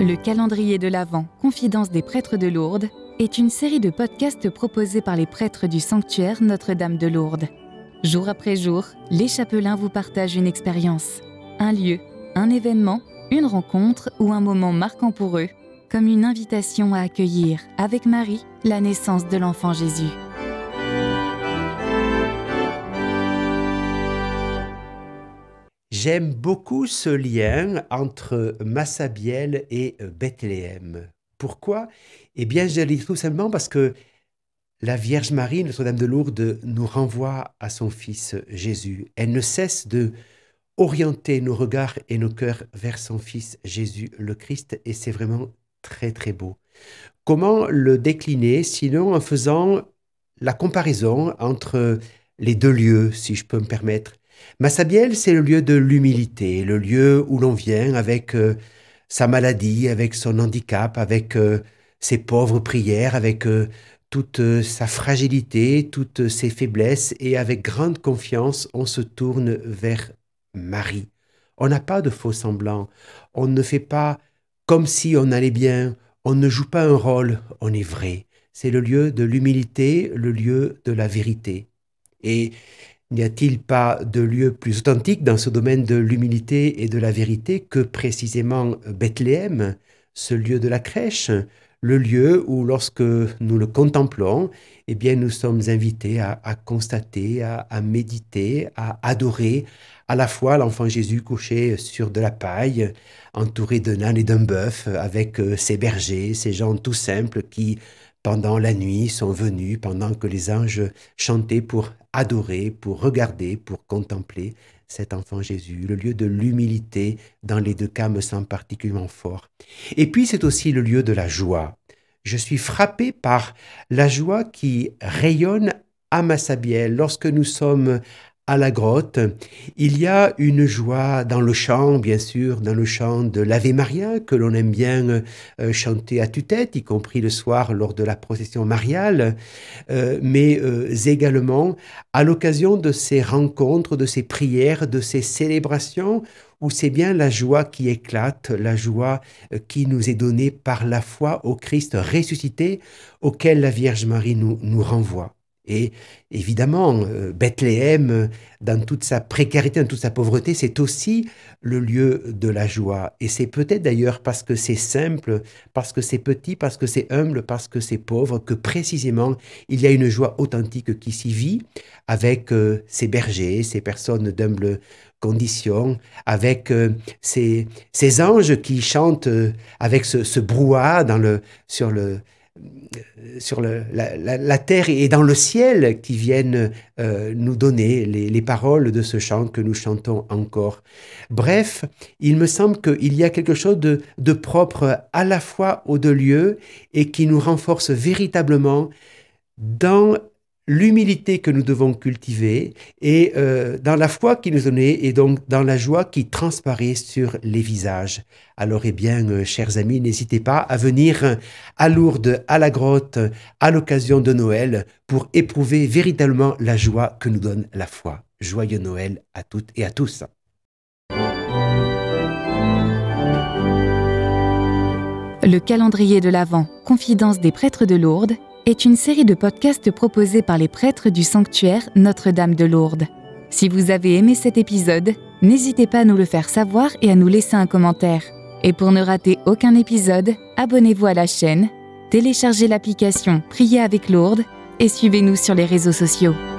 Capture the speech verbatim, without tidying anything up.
Le calendrier de l'Avent, Confidence des prêtres de Lourdes, est une série de podcasts proposés par les prêtres du sanctuaire Notre-Dame de Lourdes. Jour après jour, les chapelains vous partagent une expérience, un lieu, un événement, une rencontre ou un moment marquant pour eux, comme une invitation à accueillir, avec Marie, la naissance de l'enfant Jésus. J'aime beaucoup ce lien entre Massabielle et Bethléem. Pourquoi ? Eh bien, je le dis tout simplement parce que la Vierge Marie, Notre-Dame de Lourdes, nous renvoie à son Fils Jésus. Elle ne cesse de orienter nos regards et nos cœurs vers son Fils Jésus le Christ, et c'est vraiment très très beau. Comment le décliner sinon en faisant la comparaison entre les deux lieux, si je peux me permettre. Massabielle, c'est le lieu de l'humilité, le lieu où l'on vient avec euh, sa maladie, avec son handicap, avec euh, ses pauvres prières, avec euh, toute euh, sa fragilité, toutes ses faiblesses, et avec grande confiance, on se tourne vers Marie. On n'a pas de faux semblants, on ne fait pas comme si on allait bien, on ne joue pas un rôle, on est vrai. C'est le lieu de l'humilité, le lieu de la vérité. Et n'y a-t-il pas de lieu plus authentique dans ce domaine de l'humilité et de la vérité que précisément Bethléem, ce lieu de la crèche, le lieu où lorsque nous le contemplons, eh bien nous sommes invités à, à constater, à, à méditer, à adorer à la fois l'enfant Jésus couché sur de la paille, entouré d'un âne et d'un bœuf, avec ses bergers, ces gens tout simples qui, pendant la nuit, sont venus, pendant que les anges chantaient pour adorer, pour regarder, pour contempler cet enfant Jésus. Le lieu de l'humilité, dans les deux cas, me semble particulièrement fort. Et puis, c'est aussi le lieu de la joie. Je suis frappé par la joie qui rayonne à Massabielle. Lorsque nous sommes à la grotte, il y a une joie dans le chant, bien sûr, dans le chant de l'Ave Maria, que l'on aime bien euh, chanter à tue-tête, y compris le soir lors de la procession mariale, euh, mais euh, également à l'occasion de ces rencontres, de ces prières, de ces célébrations, où c'est bien la joie qui éclate, la joie euh, qui nous est donnée par la foi au Christ ressuscité, auquel la Vierge Marie nous, nous renvoie. Et évidemment, euh, Bethléem, euh, dans toute sa précarité, dans toute sa pauvreté, c'est aussi le lieu de la joie. Et c'est peut-être d'ailleurs parce que c'est simple, parce que c'est petit, parce que c'est humble, parce que c'est pauvre, que précisément, il y a une joie authentique qui s'y vit avec euh, ces bergers, ces personnes d'humble condition, avec euh, ces, ces anges qui chantent euh, avec ce, ce brouhaha dans le, sur le... sur le, la, la, la terre et dans le ciel qui viennent euh, nous donner les, les paroles de ce chant que nous chantons encore. Bref, il me semble qu'il y a quelque chose de, de propre à la fois aux deux lieux et qui nous renforce véritablement dans l'humilité que nous devons cultiver et euh, dans la foi qui nous est donnée et donc dans la joie qui transparaît sur les visages. Alors eh bien, euh, chers amis, n'hésitez pas à venir à Lourdes, à la grotte, à l'occasion de Noël pour éprouver véritablement la joie que nous donne la foi. Joyeux Noël à toutes et à tous. Le calendrier de l'Avent, Confidence des prêtres de Lourdes, est une série de podcasts proposés par les prêtres du sanctuaire Notre-Dame de Lourdes. Si vous avez aimé cet épisode, n'hésitez pas à nous le faire savoir et à nous laisser un commentaire. Et pour ne rater aucun épisode, abonnez-vous à la chaîne, téléchargez l'application Prier avec Lourdes et suivez-nous sur les réseaux sociaux.